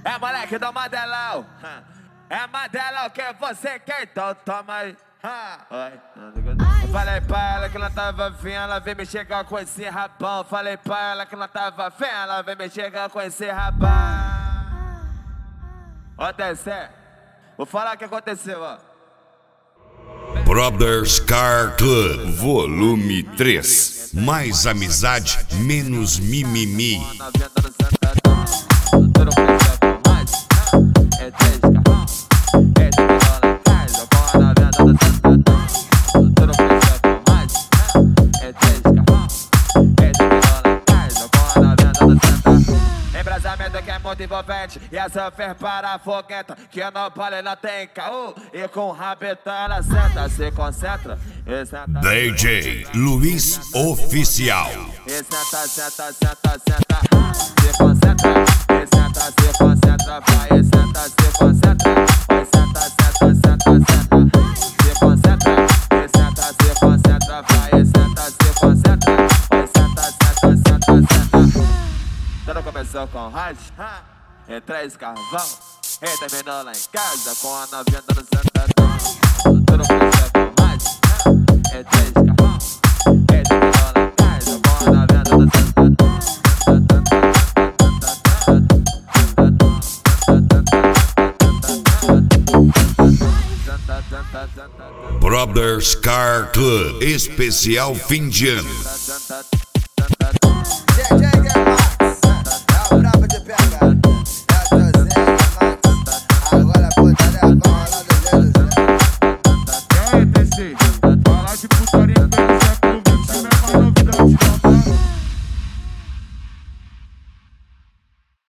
É moleque do Mandelão. É Mandelão que você quer, então toma aí. Eu falei pra ela que ela tava afim, ela veio me chegar com esse rabão. Falei pra ela que ela tava afim, ela veio me chegar com esse rabão. Ó, Tessé, vou falar o que aconteceu, ó. Brothers Car Club, volume 3. Mais amizade, menos mimimi. Embrasamento que é muito envolvente e essa fez para a fogueta que no palha ela tem caô e com o rabetão ela senta, se concentra e senta. DJ Luiz Oficial. E senta, senta, senta, senta, se concentra, e senta, se concentra, vai, e senta, se concentra, vai, senta, senta, senta, senta, se concentra, e senta, se concentra, vai, e senta, se concentra, vai, senta, senta, senta, senta. Tudo começou com rádio, e 3 carvão, e terminou lá em casa com a novinha dando sentadão. Tudo começou com rádio, e 3 carvão, e terminou lá em casa com a novinha dando sentadão. Brothers Car Club, especial fim de ano.